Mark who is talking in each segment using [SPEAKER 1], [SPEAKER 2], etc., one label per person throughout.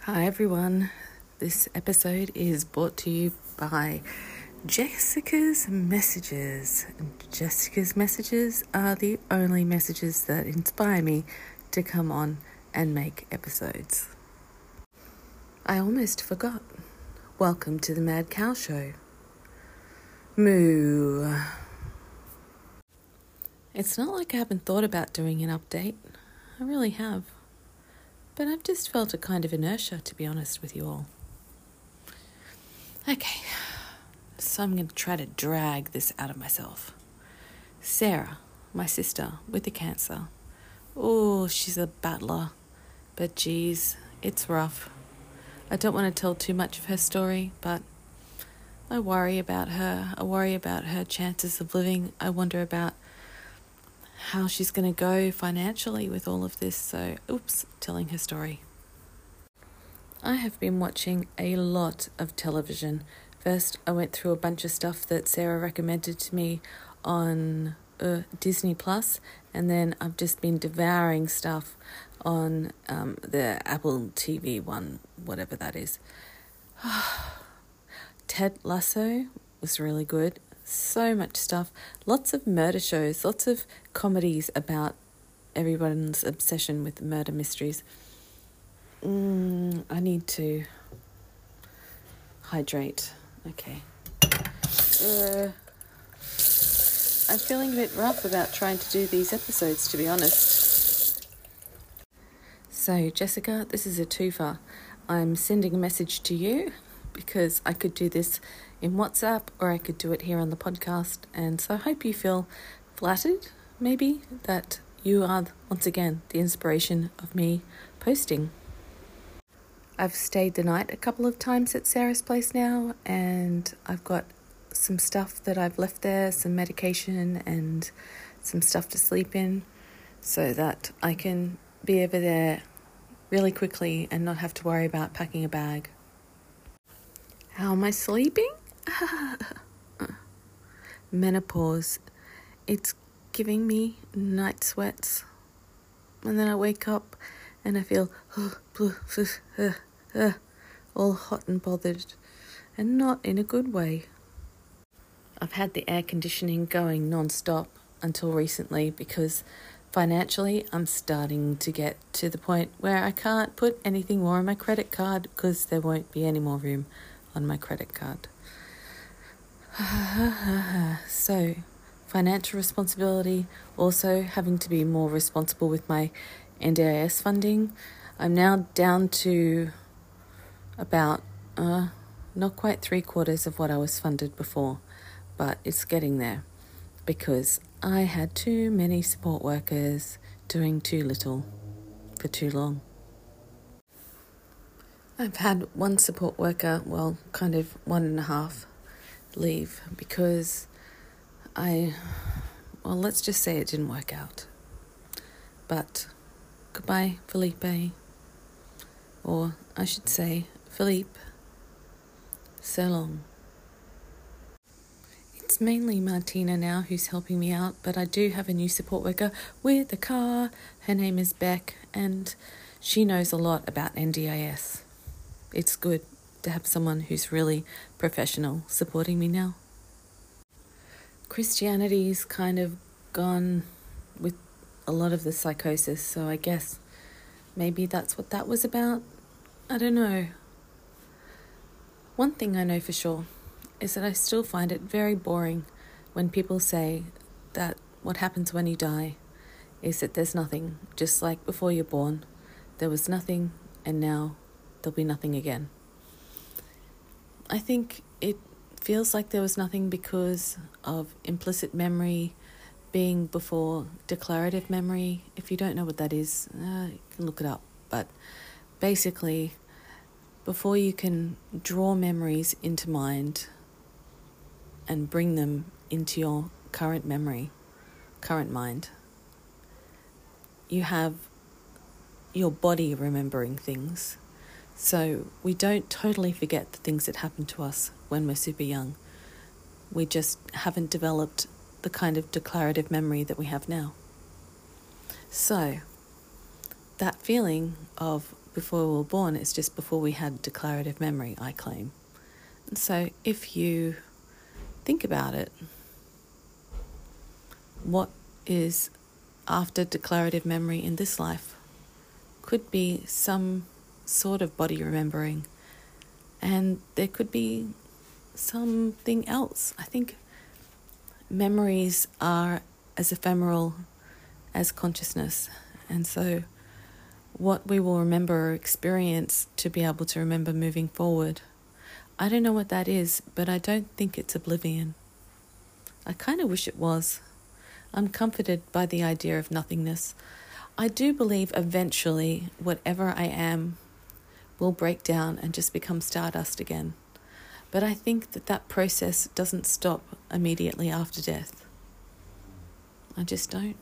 [SPEAKER 1] Hi everyone, this episode is brought to you by Jessica's Messages. Jessica's Messages are the only messages that inspire me to come on and make episodes. I almost forgot. Welcome to the Mad Cow Show. Moo. It's not like I haven't thought about doing an update. I really have. But I've just felt a kind of inertia, to be honest with you all. Okay, so I'm going to try to drag this out of myself. Sarah, my sister, with the cancer. Oh, she's a battler. But geez, it's rough. I don't want to tell too much of her story, but I worry about her. I worry about her chances of living. I wonder about how she's going to go financially with all of this. So, telling her story. I have been watching a lot of television. First, I went through a bunch of stuff that Sarah recommended to me on Disney Plus, and then I've just been devouring stuff on the Apple TV one, whatever that is. Ted Lasso was really good. So much stuff. Lots of murder shows, lots of comedies about everyone's obsession with murder mysteries. I need to hydrate. Okay. I'm feeling a bit rough about trying to do these episodes, to be honest. So, Jessica, this is a twofer. I'm sending a message to you because I could do this in WhatsApp or I could do it here on the podcast. And so I hope you feel flattered, maybe, that you are, once again, the inspiration of me posting. I've stayed the night a couple of times at Sarah's place now, and I've got some stuff that I've left there, some medication and some stuff to sleep in, so that I can be over there really quickly and not have to worry about packing a bag. How am I sleeping? Menopause. It's giving me night sweats. And then I wake up and I feel all hot and bothered, and not in a good way. I've had the air conditioning going non-stop until recently because financially I'm starting to get to the point where I can't put anything more on my credit card because there won't be any more room on my credit card. So, financial responsibility, also having to be more responsible with my NDIS funding. I'm now down to about not quite 3/4 of what I was funded before, but it's getting there because I had too many support workers doing too little for too long. I've had one support worker, kind of 1.5, leave because let's just say it didn't work out. But goodbye, Felipe. Or I should say, Philippe. So long. It's mainly Martina now who's helping me out, but I do have a new support worker with a car. Her name is Beck, and she knows a lot about NDIS. It's good to have someone who's really professional supporting me now. Christianity's kind of gone with a lot of the psychosis, so I guess maybe that's what that was about. I don't know. One thing I know for sure is that I still find it very boring when people say that what happens when you die is that there's nothing, just like before you're born. There was nothing, and now there'll be nothing again. I think it feels like there was nothing because of implicit memory being before declarative memory. If you don't know what that is, you can look it up. But basically, before you can draw memories into mind and bring them into your current mind, you have your body remembering things. So we don't totally forget the things that happened to us when we're super young. We just haven't developed the kind of declarative memory that we have now. So that feeling of before we were born, it's just before we had declarative memory, I claim. And so if you think about it, what is after declarative memory in this life could be some sort of body remembering, and there could be something else. I think memories are as ephemeral as consciousness, and so what we will remember or experience to be able to remember moving forward, I don't know what that is, but I don't think it's oblivion. I kind of wish it was. I'm comforted by the idea of nothingness. I do believe eventually whatever I am will break down and just become stardust again. But I think that process doesn't stop immediately after death. I just don't.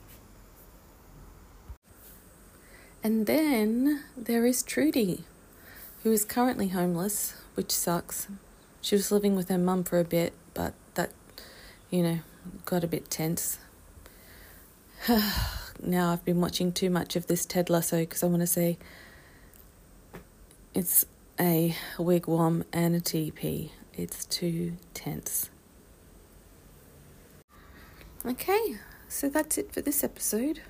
[SPEAKER 1] And then there is Trudy, who is currently homeless, which sucks. She was living with her mum for a bit, but that, got a bit tense. Now I've been watching too much of this Ted Lasso because I want to say it's a wigwam and a TP. It's too tense. Okay, so that's it for this episode.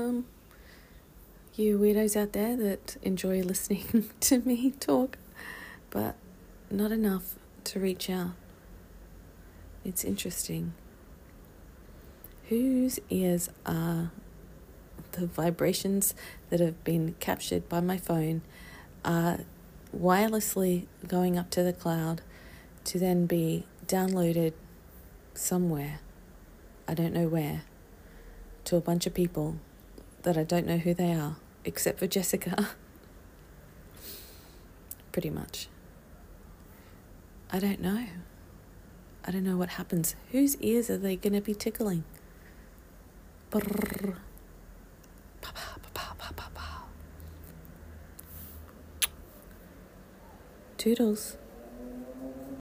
[SPEAKER 1] You weirdos out there that enjoy listening to me talk, but not enough to reach out. It's interesting. Whose ears are the vibrations that have been captured by my phone are wirelessly going up to the cloud to then be downloaded somewhere, I don't know where, to a bunch of people that I don't know who they are, except for Jessica. Pretty much. I don't know. I don't know what happens. Whose ears are they going to be tickling? Brrr. Toodles.